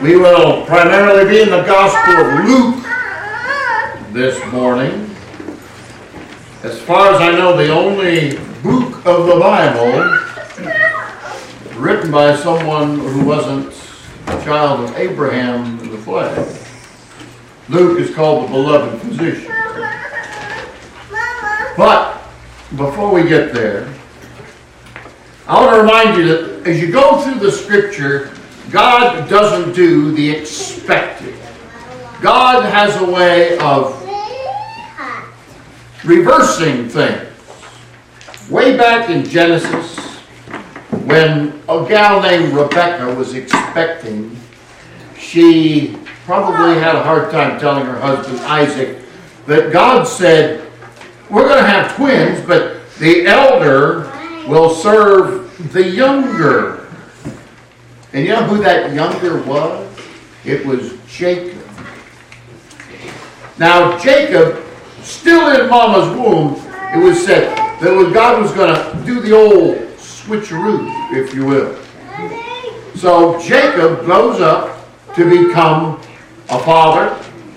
We will primarily be in the Gospel of Luke this morning. As far as I know, the only book of the Bible written by someone who wasn't a child of Abraham in the flesh. Luke is called the beloved physician. But before we get there, I want to remind you that as you go through the Scripture, God doesn't do the expected. God has a way of reversing things. Way back in Genesis, when a gal named Rebecca was expecting, she probably had a hard time telling her husband Isaac that God said, we're going to have twins, but the elder will serve the younger. And you know who that younger was? It was Jacob. Now Jacob, still in Mama's womb, it was said that God was going to do the old switcheroo, if you will. So Jacob grows up to become a father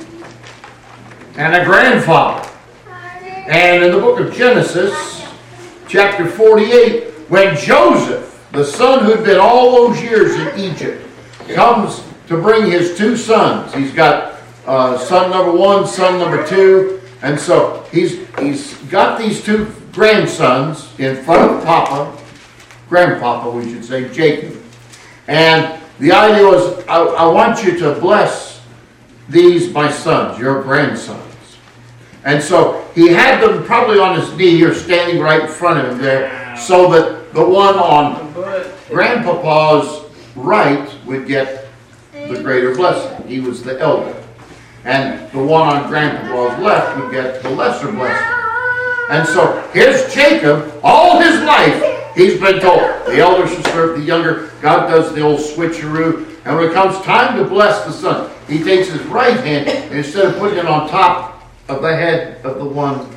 and a grandfather. And in the book of Genesis, chapter 48, when Joseph, the son who'd been all those years in Egypt, comes to bring his two sons. He's got son number one, son number two. And so he's got these two grandsons in front of Papa, Grandpapa, we should say, Jacob. And the idea was, I want you to bless these, my sons, your grandsons. And so he had them probably on his knee or standing right in front of him there, so that the one on Grandpapa's right would get the greater blessing. He was the elder. And the one on Grandpapa's left would get the lesser blessing. And so here's Jacob. All his life, he's been told the elder should serve the younger. God does the old switcheroo. And when it comes time to bless the son, he takes his right hand, and instead of putting it on top of the head of the one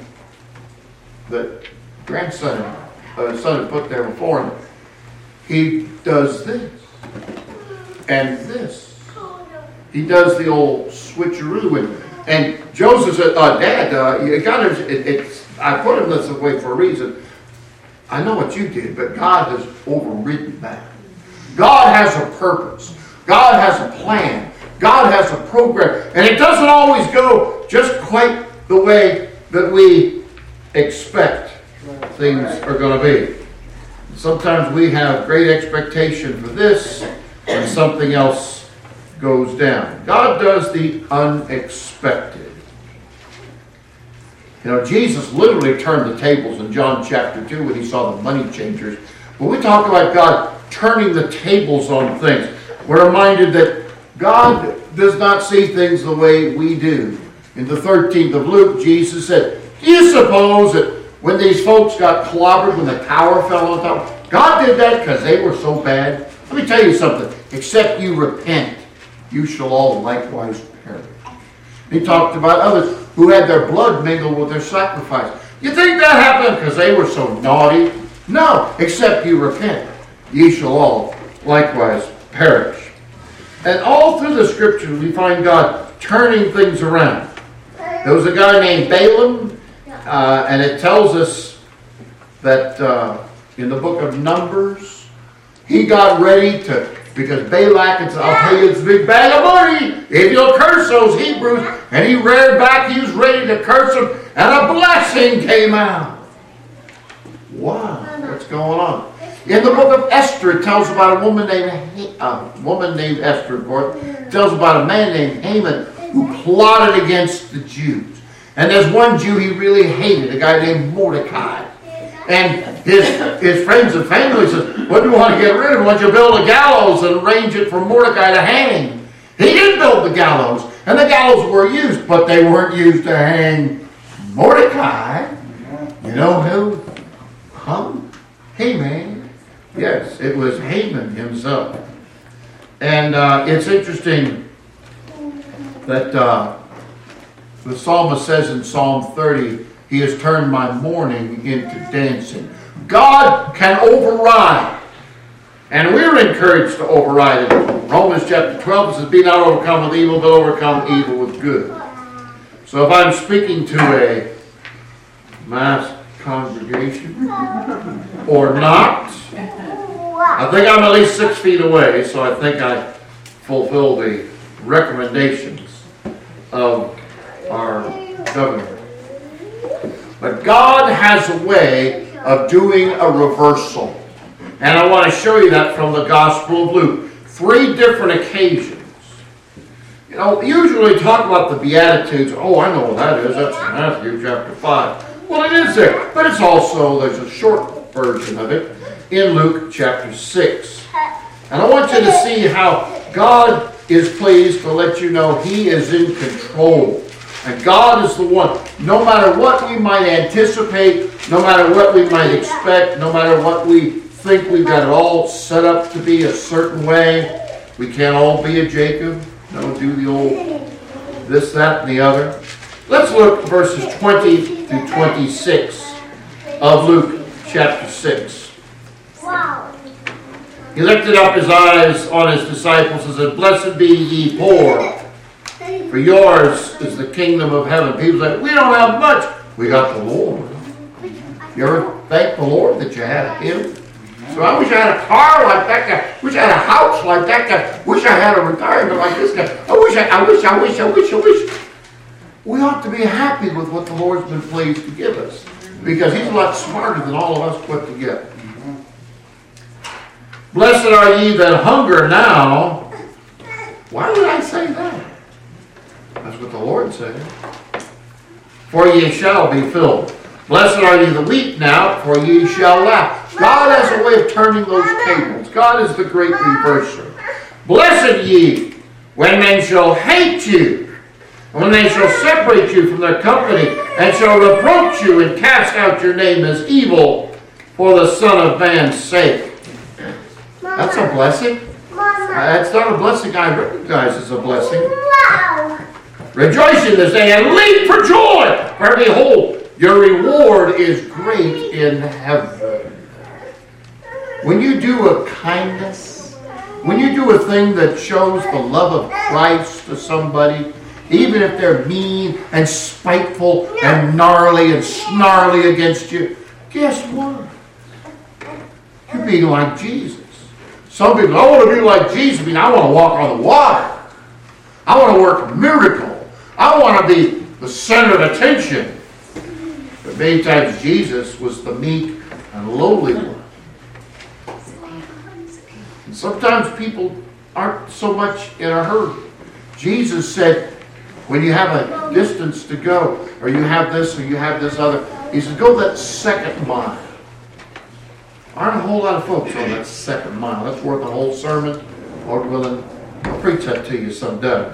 that son had put there before him, he does this and this. He does the old switcheroo. And Joseph said, Dad, I put him this way for a reason. I know what you did, but God has overridden that. God has a purpose. God has a plan. God has a program. And it doesn't always go just quite the way that we expect things are going to be. Sometimes we have great expectation for this, and something else goes down. God does the unexpected. You know, Jesus literally turned the tables in John chapter 2 when he saw the money changers. When we talk about God turning the tables on things, we're reminded that God does not see things the way we do. In the 13th of Luke, Jesus said, do you suppose that when these folks got clobbered when the tower fell on top, God did that because they were so bad? Let me tell you something. Except you repent, you shall all likewise perish. He talked about others who had their blood mingled with their sacrifice. You think that happened because they were so naughty? No, except you repent, ye shall all likewise perish. And all through the Scriptures we find God turning things around. There was a guy named Balaam, and it tells us that in the book of Numbers, he got ready to, because Balak had said, I'll pay you this big bag of money if you'll curse those Hebrews. And he reared back, he was ready to curse them, and a blessing came out. Wow, what's going on? In the book of Esther, it tells about a woman named Esther, of course. It tells about a man named Haman who plotted against the Jews. And there's one Jew he really hated, a guy named Mordecai. And his friends and family said, what do you want to get rid of? Why don't you build a gallows and arrange it for Mordecai to hang? He did build the gallows, and the gallows were used, but they weren't used to hang Mordecai. You know who? Haman. Yes, it was Haman himself. And it's interesting that the psalmist says in Psalm 30, he has turned my mourning into dancing. God can override And we're encouraged to override it. Romans chapter 12 says, be not overcome with evil, but overcome evil with good. So if I'm speaking to a mass congregation or not, I think I'm at least 6 feet away, so I think I fulfill the recommendations of our governor. But God has a way of doing a reversal. And I want to show you that from the Gospel of Luke. 3 different occasions. You know, usually we talk about the Beatitudes. Oh, I know what that is. That's Matthew chapter 5. Well, it is there. But it's also, there's a short version of it in Luke chapter 6. And I want you to see how God is pleased to let you know He is in control. And God is the one. No matter what we might anticipate, no matter what we might expect, no matter what we think we've got it all set up to be a certain way, we can't all be a Jacob. No, do the old this, that, and the other. Let's look at verses 20 through 26 of Luke chapter 6. Wow. He lifted up his eyes on his disciples and said, blessed be ye poor, for yours is the kingdom of heaven. People say, we don't have much. We got the Lord. You ever thank the Lord that you had Him? So I wish I had a car like that guy. Wish I had a house like that guy. Wish I had a retirement like this guy. I wish. We ought to be happy with what the Lord's been pleased to give us, because He's a lot smarter than all of us put together. Blessed are ye that hunger now. Why would I say that? That's what the Lord said. For ye shall be filled. Blessed are ye that weep now, for ye shall laugh. God has a way of turning those tables. God is the great reverser. Blessed ye when men shall hate you, and when they shall separate you from their company, and shall reproach you and cast out your name as evil for the Son of Man's sake. That's a blessing. That's not a blessing I recognize as a blessing. Rejoice in this day and leap for joy, for behold, your reward is great in heaven. When you do a kindness, when you do a thing that shows the love of Christ to somebody, even if they're mean and spiteful and gnarly and snarly against you, guess what? You're being like Jesus. Some people, I want to be like Jesus. I mean, I want to walk on the water. I want to work a miracle. I want to be the center of attention. But many times Jesus was the meek and lowly one. And sometimes people aren't so much in a hurry. Jesus said, when you have a distance to go, or you have this or you have this other, He said, go that second mile. Aren't a whole lot of folks on that second mile. That's worth a whole sermon. Lord willing, I'll preach that to you someday.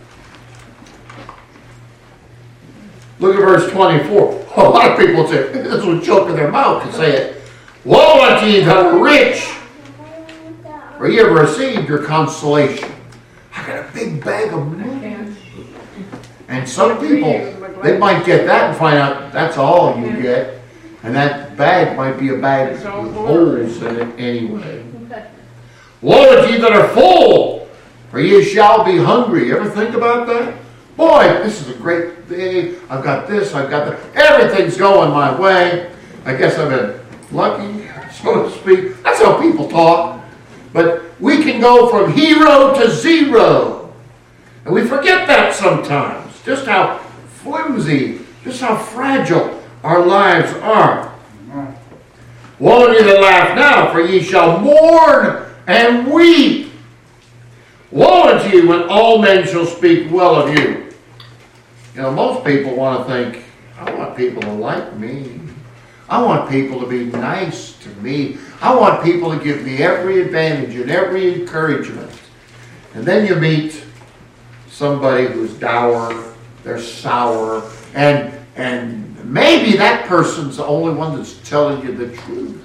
Look at verse 24. A lot of people say, this will choke in their mouth to say it. Woe unto ye that are rich, for ye have received your consolation. I got a big bag of money. And some people, they might get that and find out that's all you get. And that bag might be a bag with holes in it anyway. Woe unto ye that are full, for ye shall be hungry. You ever think about that? Boy, this is a great day. I've got this, I've got that. Everything's going my way. I guess I've been lucky, so to speak. That's how people talk. But we can go from hero to zero. And we forget that sometimes. Just how flimsy, just how fragile our lives are. Woe unto you that laugh now, for ye shall mourn and weep. Woe unto you when all men shall speak well of you. You know, most people want to think, I want people to like me. I want people to be nice to me. I want people to give me every advantage and every encouragement. And then you meet somebody who's dour, they're sour, and maybe that person's the only one that's telling you the truth.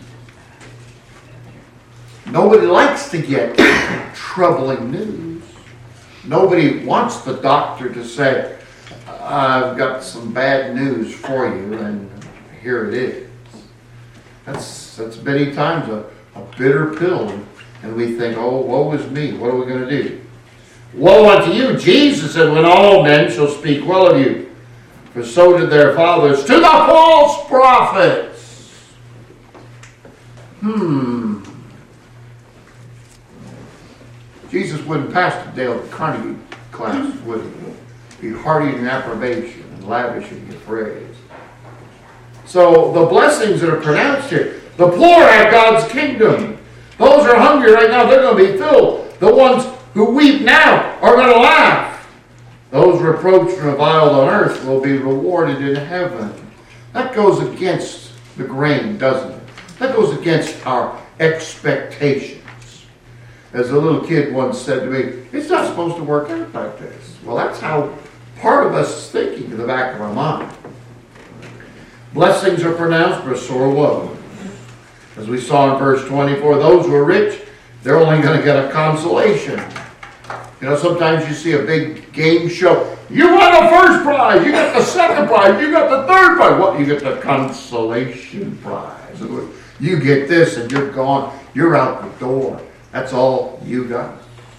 Nobody likes to get troubling news. Nobody wants the doctor to say, I've got some bad news for you, and here it is. That's many times a bitter pill And we think, oh, woe is me. What are we going to do? Woe unto you, Jesus said, when all men shall speak well of you. For so did their fathers to the false prophets. Jesus wouldn't pass the Dale Carnegie class, would he? Be hearty in approbation and lavish in your praise. So the blessings that are pronounced here, the poor have God's kingdom. Those who are hungry right now, they're going to be filled. The ones who weep now are going to laugh. Those reproached and reviled on earth will be rewarded in heaven. That goes against the grain, doesn't it? That goes against our expectations. As a little kid once said to me, it's not supposed to work out like this. Well, that's how part of us is thinking in the back of our mind. Blessings are pronounced, but sore woes. As we saw in verse 24, those who are rich, they're only going to get a consolation. You know, sometimes you see a big game show. You won the first prize. You got the second prize. You got the third prize. What? You get the consolation prize. You get this and you're gone. You're out the door. That's all you got.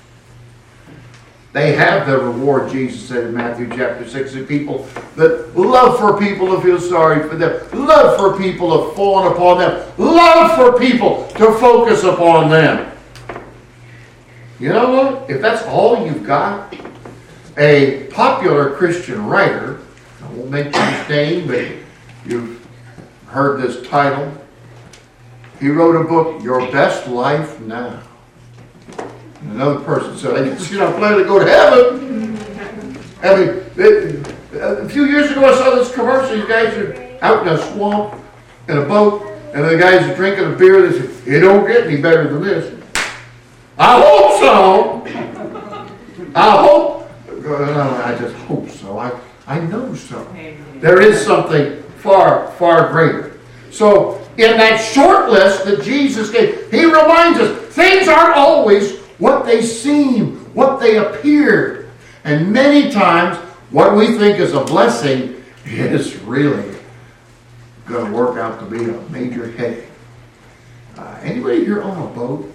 They have the reward, Jesus said in Matthew chapter 6. The people that love for people to feel sorry for them. Love for people to fawn upon them. Love for people to focus upon them. You know what? If that's all you've got, a popular Christian writer, I won't mention his name, but you've heard this title. He wrote a book, Your Best Life Now. And another person said, I'm planning to go to heaven. I mean, a few years ago I saw this commercial. You guys are out in a swamp in a boat, and the guys are drinking a beer. They say, it don't get any better than this. I hope so. I just hope so. I know so. There is something far, far greater. So, in that short list that Jesus gave, he reminds us, things aren't always what they seem, what they appear. And many times, what we think is a blessing is really going to work out to be a major headache. Anybody here on a boat?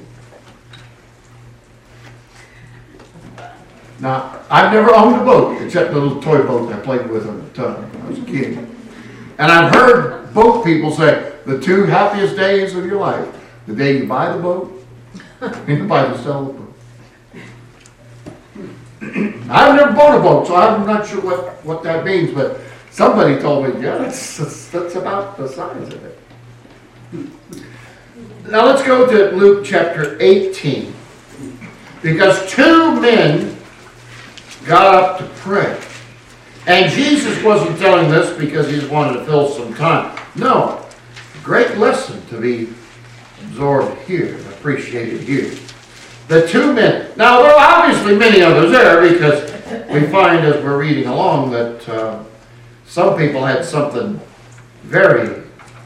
Now, I've never owned a boat, except the little toy boat I played with on the tub when I was a kid. And I've heard boat people say, the two happiest days of your life, the day you buy the boat and the day you sell the boat. I've never bought a boat, so I'm not sure what that means, but somebody told me, yeah, that's about the size of it. Now let's go to Luke chapter 18. Because two men got up to pray. And Jesus wasn't telling this because he just wanted to fill some time. No. Great lesson to be absorbed here, appreciated here. The two men. Now, there are obviously many others there because we find as we're reading along that some people had something very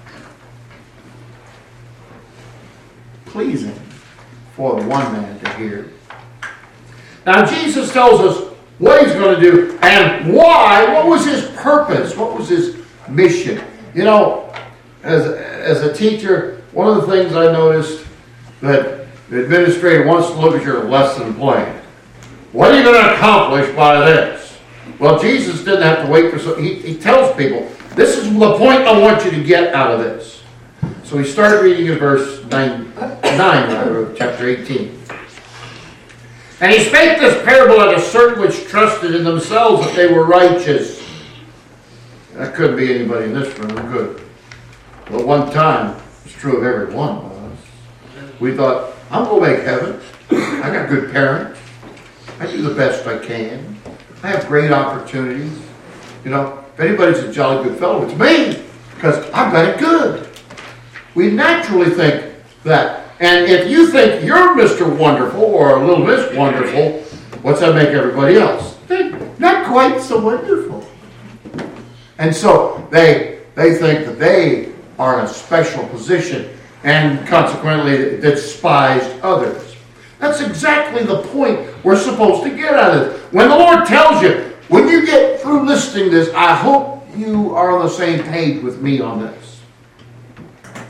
pleasing for the one man to hear. Now, Jesus tells us what he's going to do and why. What was his purpose? What was his mission? You know, as a teacher, one of the things I noticed that the administrator wants to look at your lesson plan. What are you going to accomplish by this? Well, Jesus didn't have to wait for so. He tells people, this is the point I want you to get out of this. So he started reading in verse 9 of chapter 18. And he spake this parable unto certain which trusted in themselves that they were righteous. That couldn't be anybody in this room, good. But one time, it's true of every one of us. We thought, I'm going to make heaven. I got good parents. I do the best I can. I have great opportunities. You know, if anybody's a jolly good fellow, it's me. Because I've got it good. We naturally think that. And if you think you're Mr. Wonderful or a little Miss Wonderful, what's that make everybody else? They're not quite so wonderful. And so they think that they are in a special position and consequently despised others. That's exactly the point we're supposed to get out of it. When the Lord tells you, when you get through listening to this, I hope you are on the same page with me on this.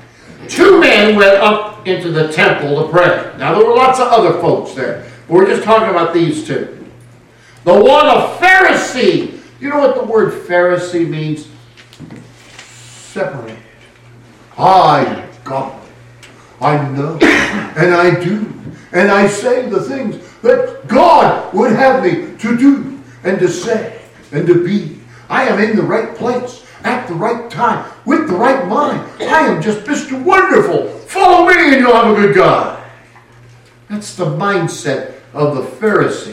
two men went up into the temple to pray. Now, there were lots of other folks there, but we're just talking about these two. The one, a Pharisee. You know what the word Pharisee means? Separated. I, God, I know, and I do, and I say the things that God would have me to do, and to say, and to be. I am in the right place, at the right time, with the right mind. I am just Mr. Wonderful. Follow me and you'll have a good God. That's the mindset of the Pharisee.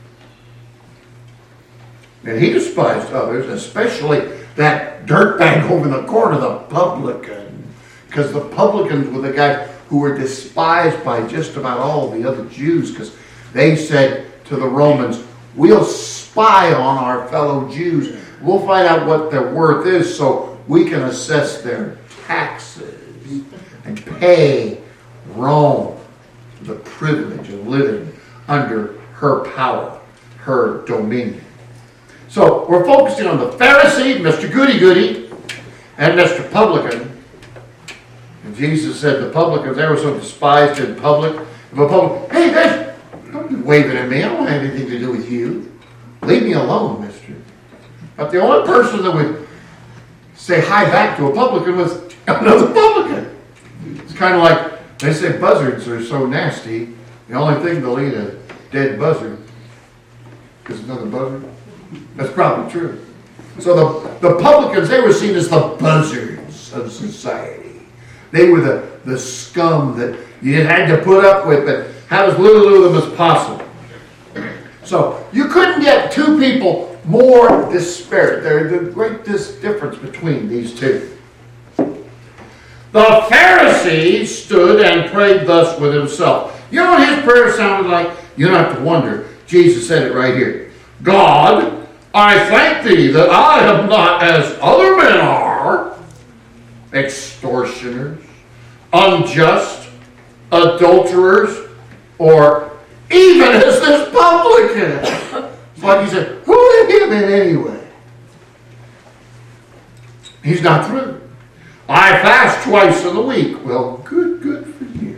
And he despised others, especially that dirtbag over in the corner, the publican. Because the publicans were the guys who were despised by just about all the other Jews, because they said to the Romans, we'll spy on our fellow Jews. We'll find out what their worth is so we can assess their taxes and pay Rome the privilege of living under her power, her dominion. So we're focusing on the Pharisee, Mr. Goody-Goody, and Mr. Publican. And Jesus said the publicans, they were so despised in public. Hey guys, don't be waving at me. I don't have anything to do with you. Leave me alone, mister. But the only person that would say hi back to a publican was another publican. It's kind of like, they say buzzards are so nasty, the only thing they'll eat a dead buzzard is another buzzard. That's probably true. So the publicans, they were seen as the buzzards of society. They were the scum that you had to put up with, but have as little of them as possible. So you couldn't get two people more disparate. There's a great difference between these two. The Pharisee stood and prayed thus with himself. You know what his prayer sounded like? You don't have to wonder. Jesus said it right here. God, I thank thee that I am not as other men are, extortioners, unjust, adulterers, or even as this publican. It's like he said, who let him in anyway? He's not through. I fast twice in the week. Well, good for you.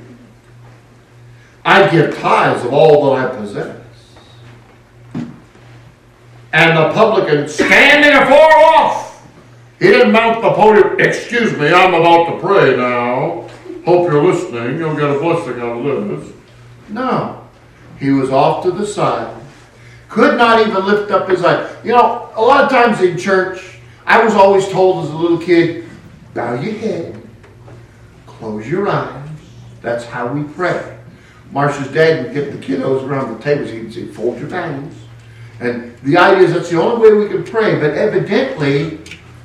I give tithes of all that I possess. And the publican, standing afar off, he didn't mount the podium. Excuse me, I'm about to pray now. Hope you're listening. You'll get a blessing out of this. No. He was off to the side. Could not even lift up his eyes. You know, a lot of times in church, I was always told as a little kid, bow your head, close your eyes. That's how we pray. Marcia's dad would get the kiddos around the tables. He'd say, fold your hands. And the idea is that's the only way we can pray. But evidently,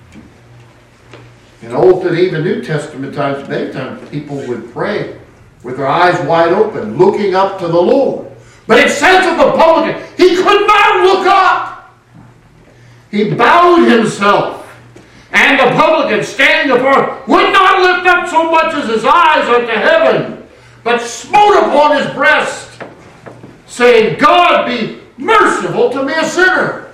in Old and even New Testament times, many times people would pray with their eyes wide open, looking up to the Lord. But it says of the publican, he could not look up. He bowed himself. And the publican, standing afar, would not lift up so much as his eyes unto heaven, but smote upon his breast, saying, God be merciful to me, a sinner.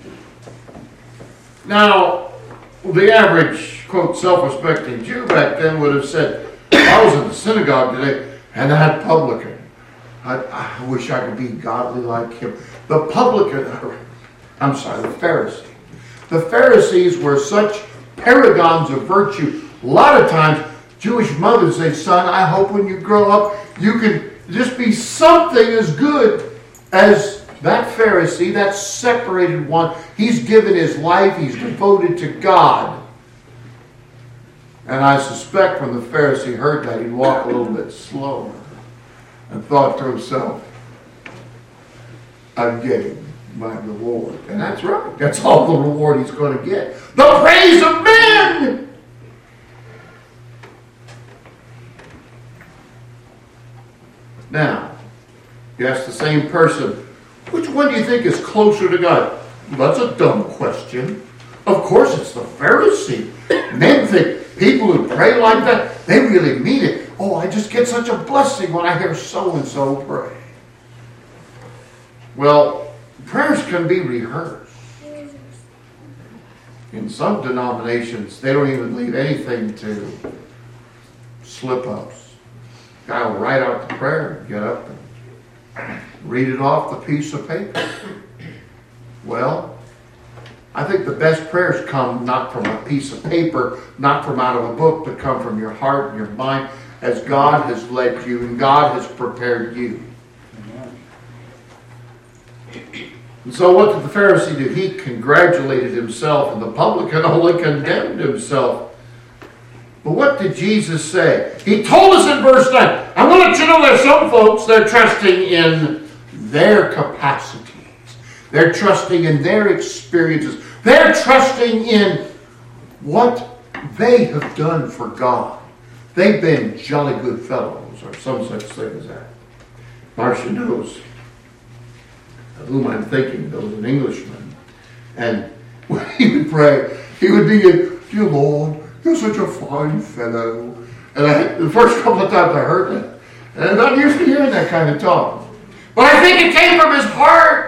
Now, the average, quote, self-respecting Jew back then would have said, I was in the synagogue today, and that publican, I wish I could be godly like him. The Pharisee. The Pharisees were such paragons of virtue. A lot of times, Jewish mothers say, son, I hope when you grow up, you can just be something as good as that Pharisee, that separated one. He's given his life. He's devoted to God. And I suspect when the Pharisee heard that, he'd walk a little bit slower and thought to himself, I'm getting my reward. And that's right. That's all the reward he's going to get. The praise of men! Now, you ask the same person, which one do you think is closer to God? Well, that's a dumb question. Of course it's the Pharisee. Men think people who pray like that, they really mean it. Oh, I just get such a blessing when I hear so-and-so pray. Well, prayers can be rehearsed. In some denominations, they don't even leave anything to slip-ups. Guy will write out the prayer, get up and read it off the piece of paper. Well, I think the best prayers come not from a piece of paper, not from out of a book, but come from your heart and your mind as God has led you and God has prepared you. And so what did the Pharisee do? He congratulated himself, and the publican only condemned himself. But what did Jesus say? He told us in verse 9, I'm going to let you know there's some folks, they're trusting in their capacities. They're trusting in their experiences. They're trusting in what they have done for God. They've been jolly good fellows, or some such thing as that. Marcia knows of whom I'm thinking. There was an Englishman. And when he would pray, he would begin, Dear Lord, you're such a fine fellow. And the first couple of times I heard that. And I'm not used to hearing that kind of talk. But I think it came from his heart.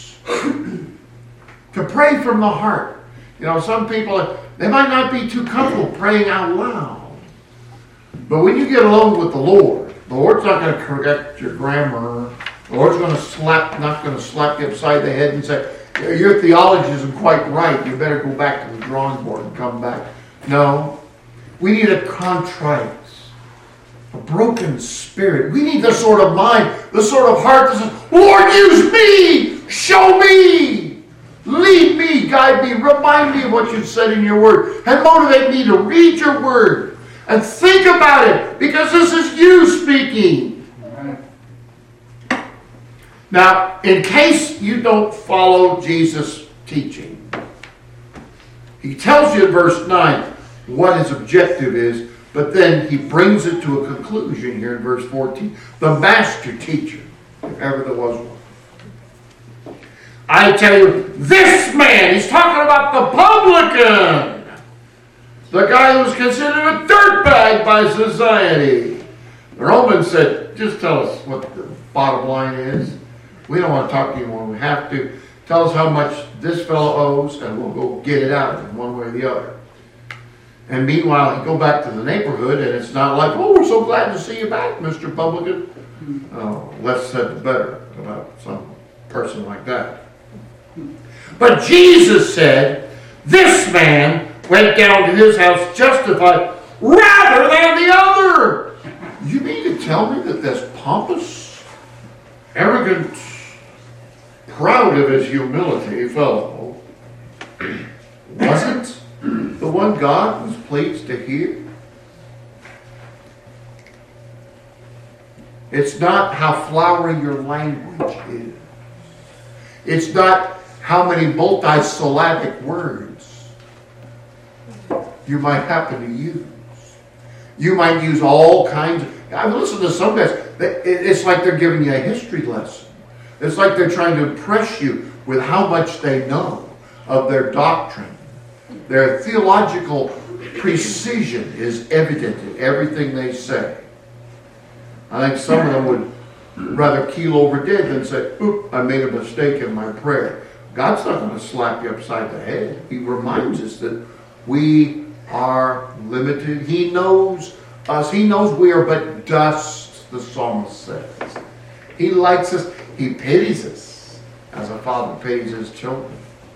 To pray from the heart. You know, some people, they might not be too comfortable praying out loud. But when you get alone with the Lord's not going to correct your grammar. The Lord's not going to slap you upside the head and say, your theology isn't quite right. You better go back to the drawing board and come back. No. We need a contrite, a broken spirit. We need the sort of mind, the sort of heart that says, Lord, use me! Show me! Lead me, guide me, remind me of what you've said in your word, and motivate me to read your word and think about it, because this is you speaking. Now, in case you don't follow Jesus' teaching, he tells you in verse 9 what his objective is, but then he brings it to a conclusion here in verse 14. The master teacher, if ever there was one. I tell you, this man, he's talking about the publican. The guy who was considered a dirtbag by society. The Romans said, just tell us what the bottom line is. We don't want to talk to you when we have to. Tell us how much this fellow owes, and we'll go get it out of him one way or the other. And meanwhile, he'd go back to the neighborhood, and it's not like, oh, we're so glad to see you back, Mr. Publican. Oh, less said the better about some person like that. But Jesus said, this man went down to his house justified rather than the other. You mean to tell me that this pompous, arrogant, proud of his humility fellow wasn't the one God was pleased to hear? It's not how flowery your language is. It's not how many multisyllabic words you might happen to use. You might use all kinds of... I've listened to some guys. It's like they're giving you a history lesson. It's like they're trying to impress you with how much they know of their doctrine. Their theological precision is evident in everything they say. I think some of them would rather keel over dead than say, oop, I made a mistake in my prayer. God's not going to slap you upside the head. He reminds us that we are limited. He knows us. He knows we are but dust, the psalmist says. He likes us. He pities us as a father pities his children.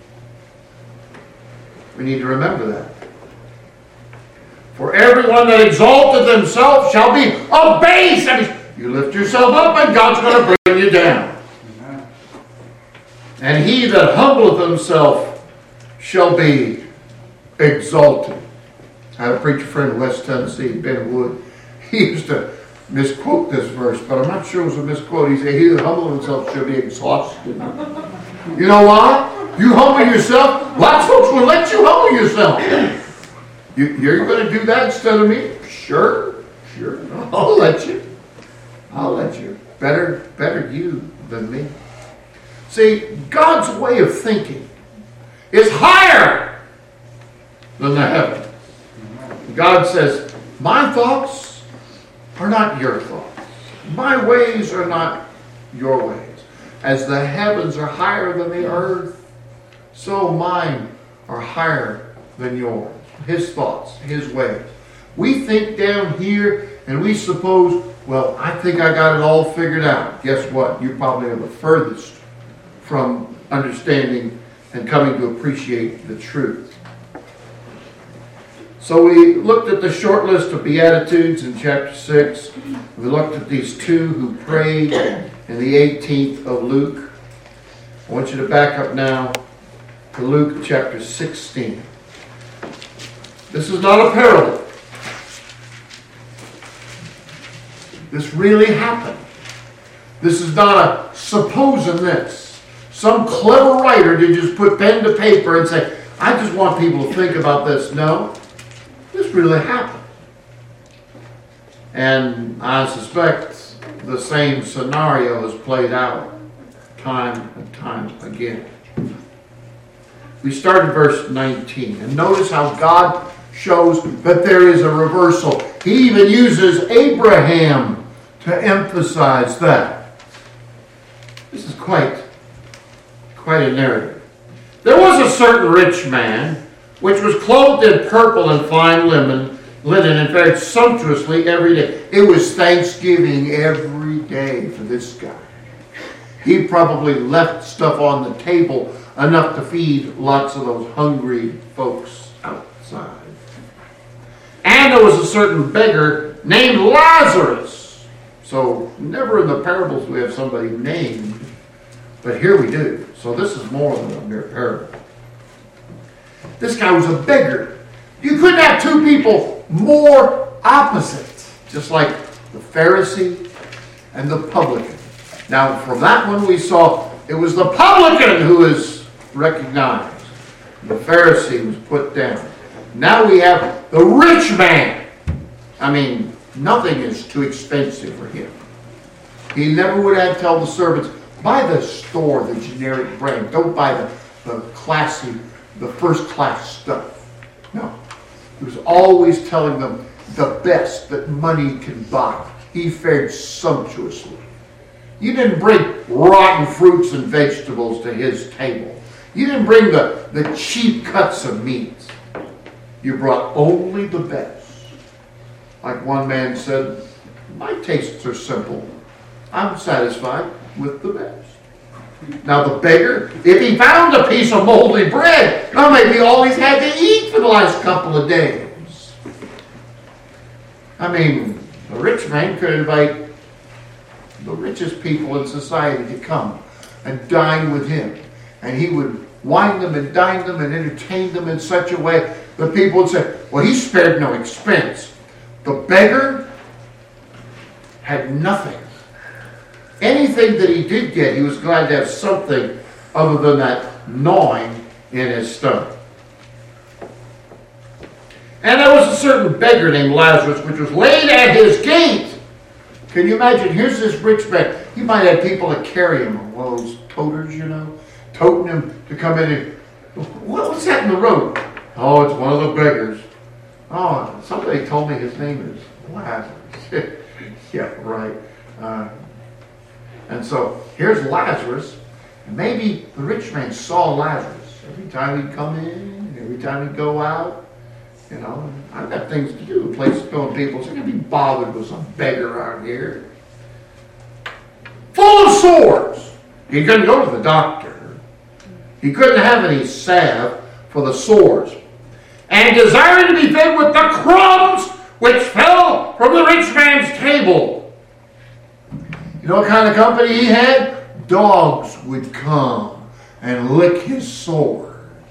We need to remember that. For everyone that exalteth himself shall be abased. That means you lift yourself up and God's going to bring you down. And he that humbleth himself shall be exalted. I had a preacher friend in West Tennessee, Ben Wood. He used to misquote this verse, but I'm not sure it was a misquote. He said, he that humbleth himself shall be exhausted. You know why? You humble yourself. Lots of folks will let you humble yourself. You're going to do that instead of me? Sure. I'll let you. Better you than me. See, God's way of thinking is higher than the heaven. God says, my thoughts are not your thoughts. My ways are not your ways. As the heavens are higher than the earth, so mine are higher than yours. His thoughts, his ways. We think down here and we suppose, well, I think I got it all figured out. Guess what? You probably are the furthest from understanding and coming to appreciate the truth. So we looked at the short list of Beatitudes in chapter 6. We looked at these two who prayed in the 18th of Luke. I want you to back up now to Luke chapter 16. This is not a parable. This really happened. This is not a supposing this. Some clever writer did just put pen to paper and say, I just want people to think about this. No, this really happened. And I suspect the same scenario is played out time and time again. We start in verse 19. And notice how God shows that there is a reversal. He even uses Abraham to emphasize that. This is quite a narrative. There was a certain rich man, which was clothed in purple and fine linen, and fared sumptuously every day. It was Thanksgiving every day for this guy. He probably left stuff on the table enough to feed lots of those hungry folks outside. And there was a certain beggar named Lazarus. So never in the parables we have somebody named, but here we do. So this is more than a mere parable. This guy was a beggar. You couldn't have two people more opposite, just like the Pharisee and the publican. Now, from that one we saw it was the publican who is recognized. The Pharisee was put down. Now we have the rich man. I mean, nothing is too expensive for him. He never would have to tell the servants, buy the store, the generic brand. Don't buy the classy, the first class stuff. No. He was always telling them the best that money can buy. He fared sumptuously. You didn't bring rotten fruits and vegetables to his table. You didn't bring the cheap cuts of meat. You brought only the best. Like one man said, my tastes are simple. I'm satisfied with the best. Now the beggar, if he found a piece of moldy bread, well, maybe all he's had to eat for the last couple of days. I mean, the rich man could invite the richest people in society to come and dine with him. And he would wine them and dine them and entertain them in such a way that people would say, well, he spared no expense. The beggar had nothing. Anything that he did get, he was glad to have something other than that gnawing in his stomach. And there was a certain beggar named Lazarus, which was laid at his gate. Can you imagine? Here's this rich man. He might have people that carry him on one of those toters, you know, toting him to come in and, what's that in the road? Oh, it's one of the beggars. Oh, somebody told me his name is Lazarus. Yeah, right. And so here's Lazarus. And maybe the rich man saw Lazarus every time he'd come in, every time he'd go out. You know, I've got things to do, places to go, and people say, I can't be bothered with some beggar out here. Full of sores. He couldn't go to the doctor. He couldn't have any salve for the sores. And desiring to be fed with the crumbs which fell from the rich man's table. You know what kind of company he had? Dogs would come and lick his sores.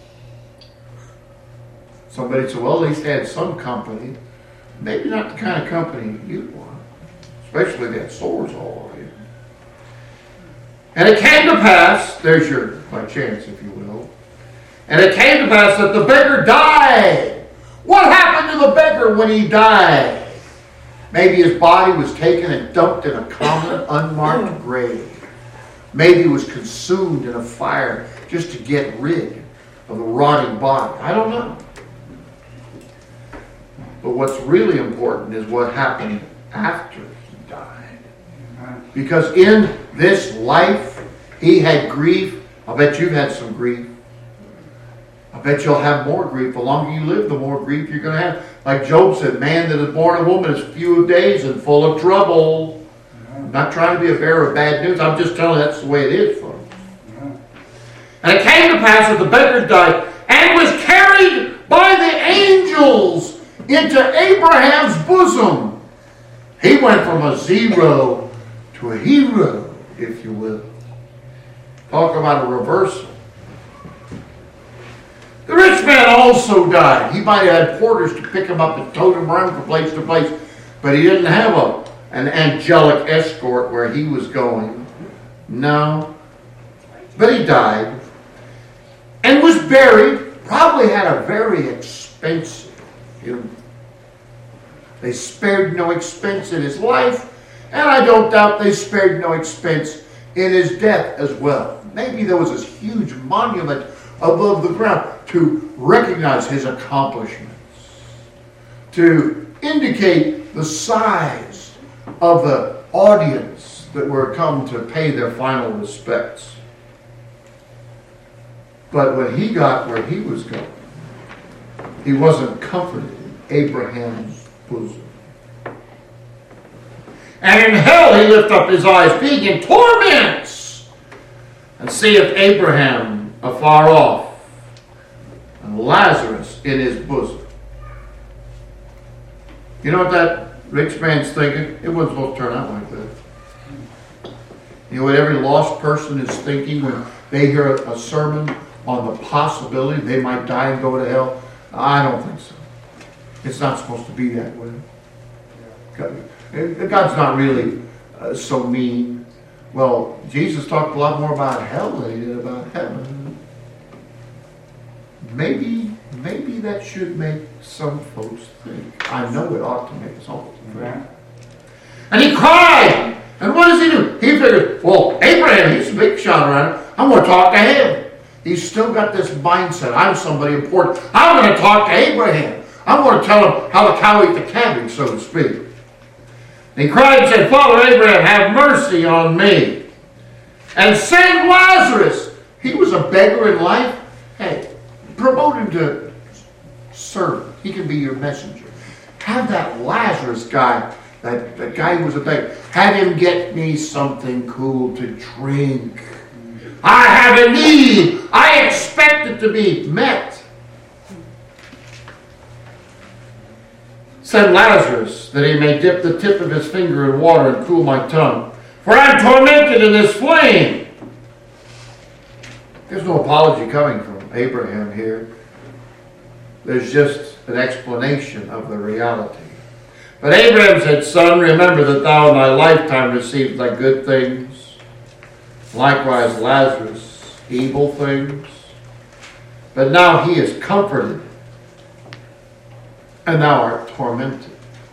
Somebody said, well, at least they had some company. Maybe not the kind of company you'd want. Especially if they had sores all over you. And it came to pass, there's your by chance, if you will. And it came to pass that the beggar died. What happened to the beggar when he died? Maybe his body was taken and dumped in a common, unmarked grave. Maybe it was consumed in a fire just to get rid of the rotting body. I don't know. But what's really important is what happened after he died. Because in this life, he had grief. I'll bet you've had some grief. I bet you'll have more grief. The longer you live, the more grief you're going to have. Like Job said, man that is born of woman is few of days and full of trouble. I'm not trying to be a bearer of bad news. I'm just telling you that's the way it is, folks. And it came to pass that the beggar died and was carried by the angels into Abraham's bosom. He went from a zero to a hero, if you will. Talk about a reversal. The rich man also died. He might have had porters to pick him up and tote him around from place to place, but he didn't have an angelic escort where he was going. No. But he died and was buried. Probably had a very expensive funeral. They spared no expense in his life, and I don't doubt they spared no expense in his death as well. Maybe there was this huge monument above the ground to recognize his accomplishments, to indicate the size of the audience that were come to pay their final respects. But when he got where he was going, he wasn't comforted in Abraham's bosom. And in hell he lift up his eyes, being in torments, and seeth Abraham afar off, and Lazarus in his bosom. You know what that rich man's thinking? It wasn't supposed to turn out like that. You know what every lost person is thinking when they hear a sermon on the possibility they might die and go to hell? I don't think so. It's not supposed to be that way. God's not really so mean. Well, Jesus talked a lot more about hell than he did about heaven. Maybe that should make some folks think. I know it ought to make us all think. And he cried. And what does he do? He figured, well, Abraham, he's a big shot around. I'm going to talk to him. He's still got this mindset. I'm somebody important. I'm going to talk to Abraham. I'm going to tell him how the cow ate the cabbage, so to speak. And he cried and said, Father Abraham, have mercy on me. And send Lazarus. He was a beggar in life. Hey, promote him to servant. He can be your messenger. Have that Lazarus guy, that guy who was a beggar, have him get me something cool to drink. I have a need. I expect it to be met. Send Lazarus, that he may dip the tip of his finger in water and cool my tongue. For I am tormented in this flame. There's no apology coming from Abraham here. There's just an explanation of the reality. But Abraham said, Son, remember that thou in thy lifetime received thy good things. Likewise Lazarus, evil things. But now he is comforted, and thou art tormented.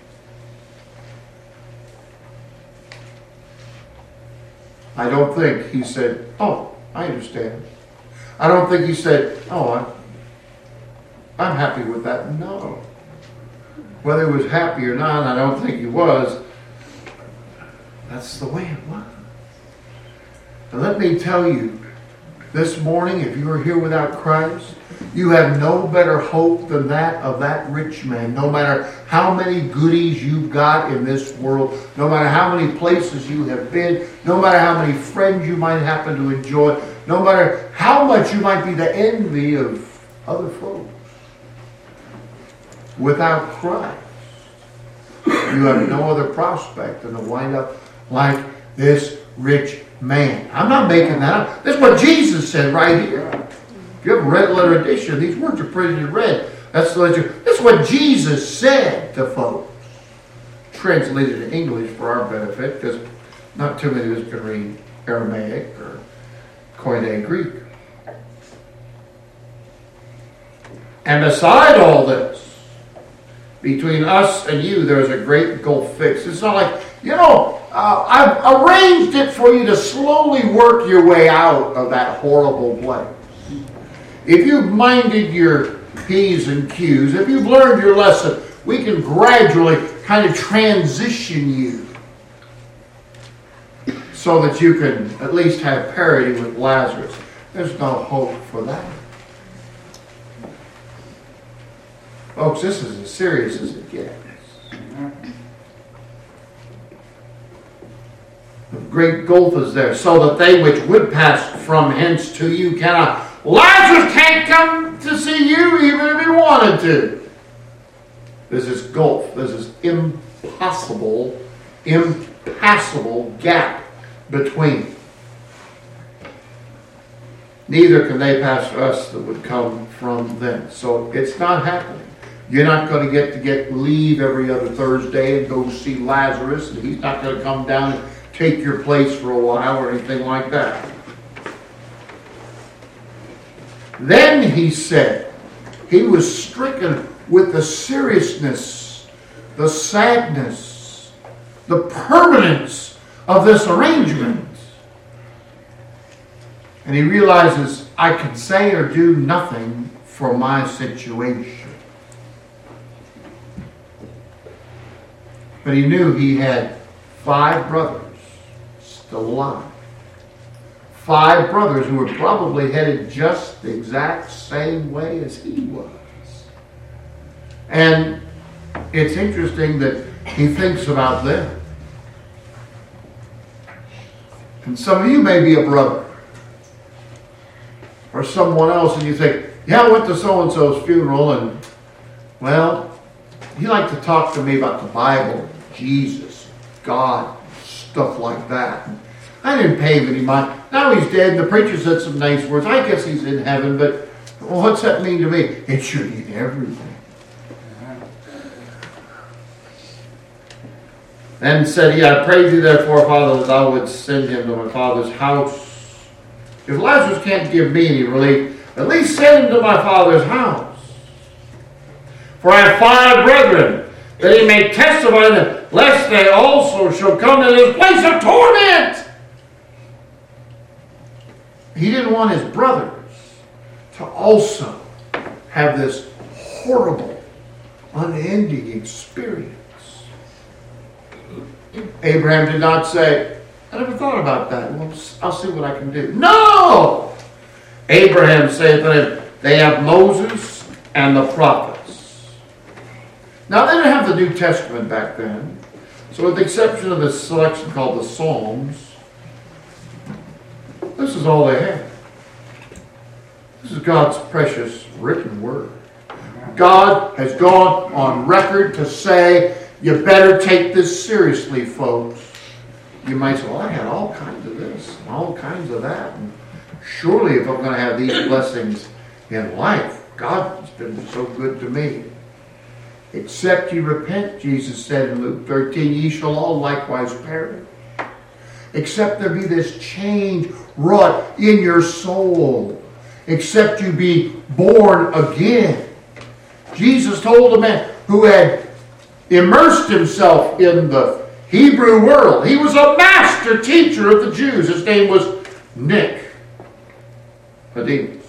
I don't think he said, oh, I understand. I don't think he said, oh, I'm happy with that. No. Whether he was happy or not, I don't think he was. That's the way it was. And let me tell you, this morning, if you are here without Christ, you have no better hope than that of that rich man. No matter how many goodies you've got in this world, no matter how many places you have been, no matter how many friends you might happen to enjoy, no matter how much you might be the envy of other folks. Without Christ, you have no other prospect than to wind up like this rich man. I'm not making that up. This is what Jesus said right here. If you have a red letter edition, these words are printed in red. This is what Jesus said to folks. Translated in English for our benefit, because not too many of us can read Aramaic or Koine Greek. And beside all this, between us and you, there's a great gulf fixed. It's not like, I've arranged it for you to slowly work your way out of that horrible place. If you've minded your P's and Q's, if you've learned your lesson, we can gradually kind of transition you so that you can at least have parity with Lazarus. There's no hope for that. Folks, this is as serious as it gets. The great gulf is there, so that they which would pass from hence to you cannot. Lazarus can't come to see you even if he wanted to. There's this gulf. There's this impassable gap between. Neither can they pass for us that would come from them. So it's not happening. You're not going to get leave every other Thursday and go see Lazarus, and he's not going to come down and take your place for a while or anything like that. Then he said, he was stricken with the seriousness, the sadness, the permanence of this arrangement. And he realizes, I can say or do nothing for my situation. But he knew he had 5 brothers still alive. 5 brothers who were probably headed just the exact same way as he was. And it's interesting that he thinks about them. And some of you may be a brother or someone else, and you think, yeah, I went to so-and-so's funeral, and, well, he liked to talk to me about the Bible, Jesus, God, stuff like that. I didn't pay him any mind. Now he's dead, and the preacher said some nice words. I guess he's in heaven, but what's that mean to me? It should mean everything. Then said he, I pray thee therefore, Father, that thou wouldst send him to my father's house. If Lazarus can't give me any relief, at least send him to my father's house. For I have 5 brethren, that he may testify them, lest they also shall come to this place of torment. He didn't want his brothers to also have this horrible, unending experience. Abraham did not say, I never thought about that. Well, I'll see what I can do. No! Abraham saith to him, they have Moses and the prophets. Now, they didn't have the New Testament back then. So with the exception of this selection called the Psalms, this is all they had. This is God's precious written word. God has gone on record to say, you better take this seriously, folks. You might say, well, I had all kinds of this and all kinds of that. And surely if I'm going to have these blessings in life, God has been so good to me. Except ye repent, Jesus said in Luke 13, ye shall all likewise perish. Except there be this change wrought in your soul. Except you be born again. Jesus told a man who had immersed himself in the Hebrew world. He was a master teacher of the Jews. His name was Nicodemus.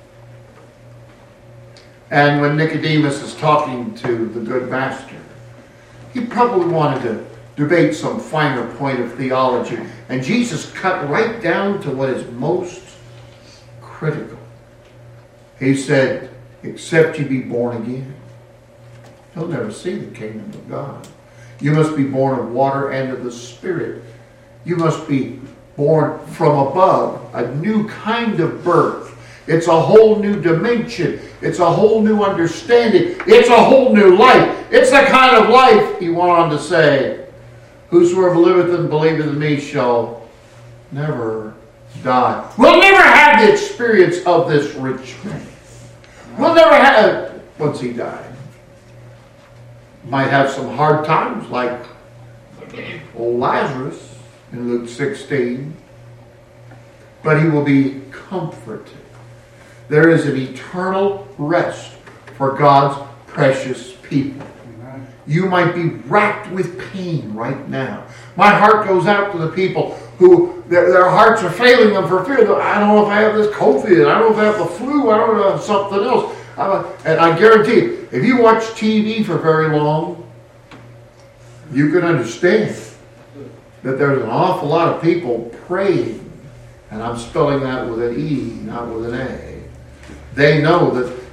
And when Nicodemus is talking to the good master, he probably wanted to debate some finer point of theology. And Jesus cut right down to what is most critical. He said, except you be born again, you'll never see the kingdom of God. You must be born of water and of the Spirit. You must be born from above, a new kind of birth. It's a whole new dimension. It's a whole new understanding. It's a whole new life. It's the kind of life, he went on to say, whosoever liveth and believeth in me shall never die. We'll never have the experience of this rich man. We'll never have, once he died. Might have some hard times like old Lazarus in Luke 16. But he will be comforted. There is an eternal rest for God's precious people. You might be racked with pain right now. My heart goes out to the people who their hearts are failing them for fear. I don't know if I have this COVID. I don't know if I have the flu. I don't know if I have something else. And I guarantee you, if you watch TV for very long, you can understand that there's an awful lot of people praying. And I'm spelling that with an E, not with an A. They know that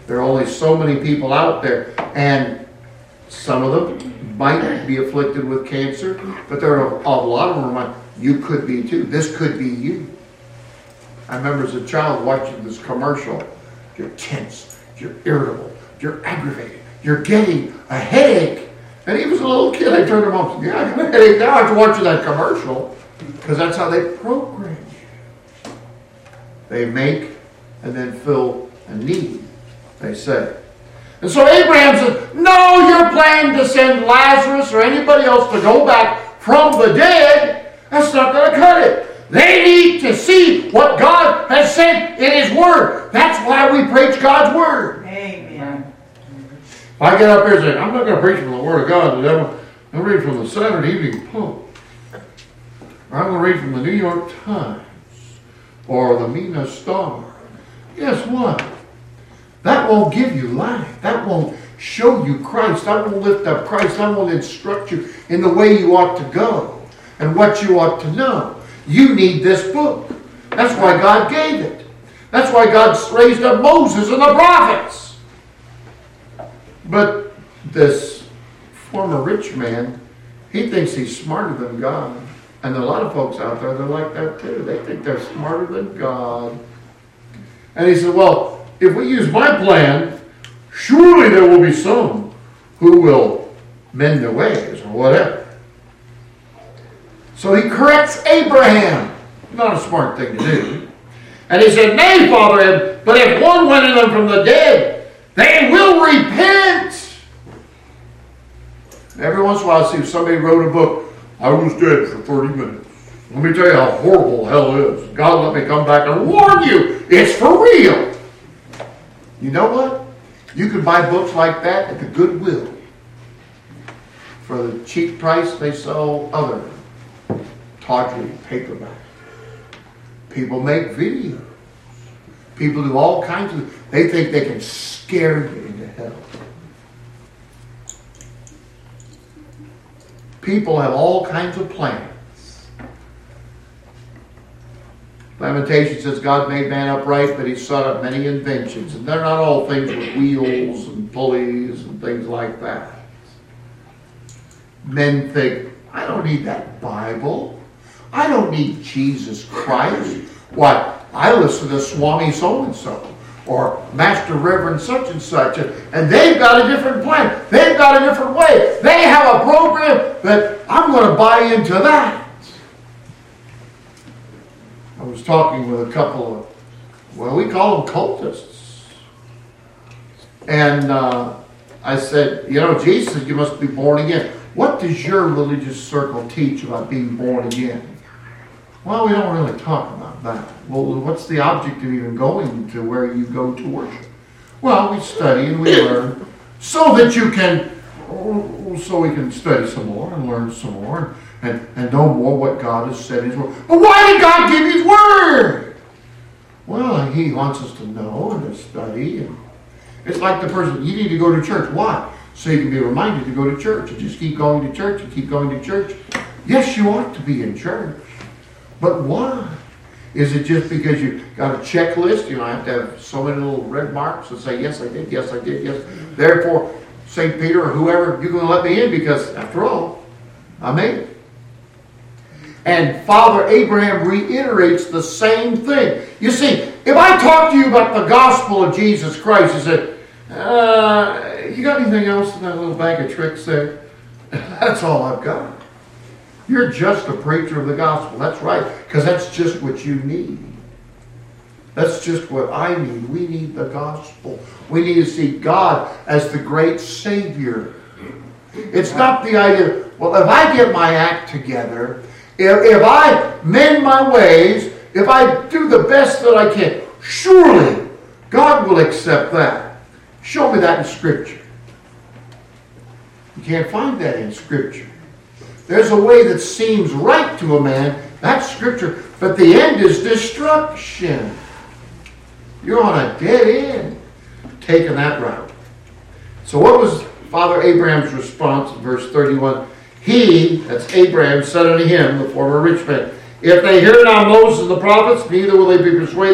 There are only so many people out there. And some of them might be afflicted with cancer, but there are a lot of them. You could be too. This could be you. I remember as a child watching this commercial. You're tense. You're irritable. You're aggravated. You're getting a headache. And he was a little kid. I turned him off. Yeah, I got a headache now after watching that commercial. Because that's how they program you. They make and then fill a need, they say. And so Abraham said, no, you're planning to send Lazarus or anybody else to go back from the dead. That's not going to cut it. They need to see what God has said in His Word. That's why we preach God's Word. Amen. If I get up here and say, I'm not going to preach from the Word of God today. I'm going to read from the Saturday Evening Post. Or I'm going to read from the New York Times. Or the Mina Star. Guess what? That won't give you life. That won't show you Christ. That won't lift up Christ. That won't instruct you in the way you ought to go and what you ought to know. You need this book. That's why God gave it. That's why God raised up Moses and the prophets. But this former rich man, he thinks he's smarter than God. And there are a lot of folks out there that are like that too. They think they're smarter than God. And he said, well, if we use my plan, surely there will be some who will mend their ways or whatever. So he corrects Abraham. Not a smart thing to do. And he said, nay, Father, but if one went in them from the dead, they will repent. Every once in a while I see if somebody wrote a book, I was dead for 30 minutes. Let me tell you how horrible hell is. God let me come back and warn you. It's for real. You know what? You can buy books like that at the Goodwill for the cheap price they sell other tawdry paperbacks. People make videos. People do all kinds of... They think they can scare you into hell. People have all kinds of plans. Lamentation says God made man upright, but He set up many inventions. And they're not all things with wheels and pulleys and things like that. Men think, I don't need that Bible. I don't need Jesus Christ. What? I listen to Swami so-and-so or Master Reverend such and such. And they've got a different plan. They've got a different way. They have a program that I'm going to buy into that. I was talking with a couple of, well, we call them cultists. And I said, you know, Jesus said you must be born again. What does your religious circle teach about being born again? Well, we don't really talk about that. Well, what's the object of even going to where you go to worship? Well, we study and we learn so that you can, so we can study some more and learn some more and know more what God has said in His Word. But why did God give His Word? Well, He wants us to know and to study. And it's like the person, you need to go to church. Why? So you can be reminded to go to church. You just keep going to church and keep going to church. Yes, you ought to be in church. But why? Is it just because you got a checklist? You know, I have to have so many little red marks and say, yes, I did, yes, I did, yes. Therefore, St. Peter or whoever, you're going to let me in because, after all, I made it. And Father Abraham reiterates the same thing. You see, if I talk to you about the gospel of Jesus Christ, you say, you got anything else in that little bag of tricks there? That's all I've got. You're just a preacher of the gospel. That's right, because that's just what you need. That's just what I need. We need the gospel. We need to see God as the great Savior. It's not the idea, well, if I get my act together, if I mend my ways, if I do the best that I can, surely God will accept that. Show me that in Scripture. You can't find that in Scripture. There's a way that seems right to a man. That's Scripture. But the end is destruction. You're on a dead end taking that route. So what was Father Abraham's response in verse 31? He, that's Abraham, said unto him, the former rich man, if they hear not Moses and the prophets, neither will they be persuaded,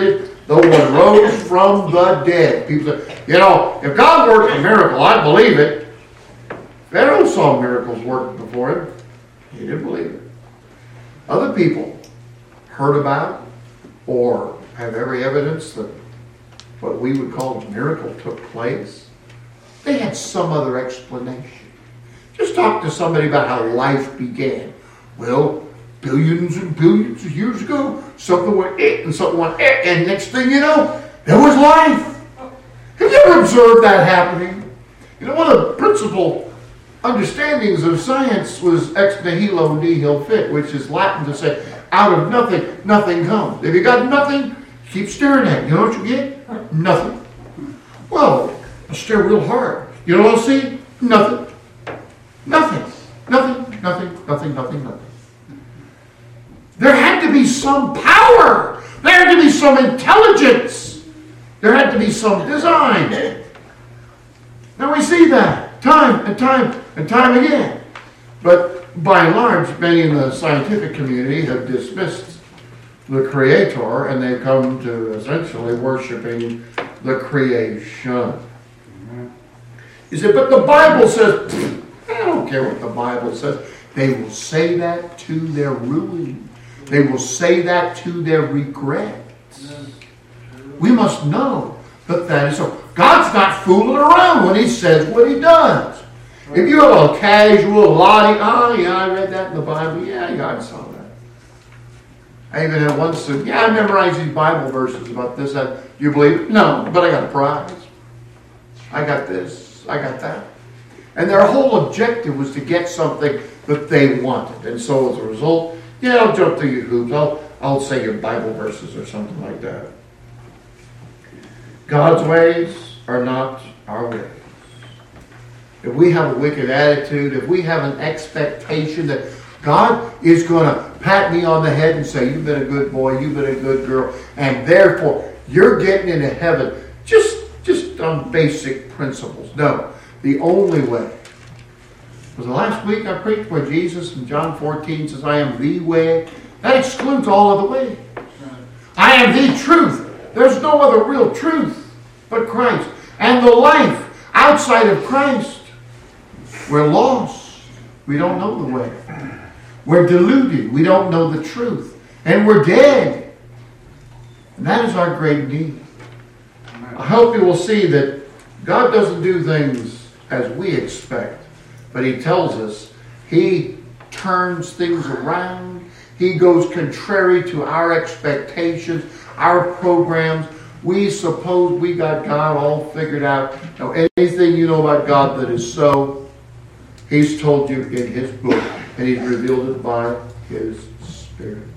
the one rose from the dead. People say, you know, if God worked a miracle, I believe it. Pharaoh saw miracles working before him. He didn't believe it. Other people heard about or have every evidence that what we would call a miracle took place. They had some other explanation. Just talk to somebody about how life began. Well, billions and billions of years ago, something went and something went and next thing you know, there was life. Have you ever observed that happening? You know, one of the principal understandings of science was ex nihilo nihil fit, which is Latin to say, out of nothing, nothing comes. If you got nothing, keep staring at it. You know what you get? Nothing. Well, I stare real hard. You know what I'll see? Nothing. Nothing. Nothing, nothing, nothing, nothing, nothing. There had to be some power. There had to be some intelligence. There had to be some design. Now we see that time and time and time again. But by and large, many in the scientific community have dismissed the Creator and they've come to essentially worshiping the creation. You say, but the Bible says, I don't care what the Bible says. They will say that to their ruin. They will say that to their regret. We must know that that is so. God's not fooling around when He says what He does. If you have a casual, oh yeah, I read that in the Bible. Yeah, I saw that. I even had one student, I memorized these Bible verses about this. You believe it? No, but I got a prize. I got this. I got that. And their whole objective was to get something that they wanted. And so as a result, I'll jump through your hoops. I'll say your Bible verses or something like that. God's ways are not our ways. If we have a wicked attitude, if we have an expectation that God is going to pat me on the head and say, you've been a good boy, you've been a good girl, and therefore you're getting into heaven just on basic principles. No, the only way. Was the last week I preached where Jesus in John 14 says, I am the way. That excludes all other ways. I am the truth. There's no other real truth but Christ. And the life outside of Christ, we're lost. We don't know the way. We're deluded. We don't know the truth. And we're dead. And that is our great need. I hope you will see that God doesn't do things as we expect. But He tells us He turns things around. He goes contrary to our expectations, our programs. We suppose we got God all figured out. Now, anything you know about God that is so, He's told you in His book, and He's revealed it by His Spirit.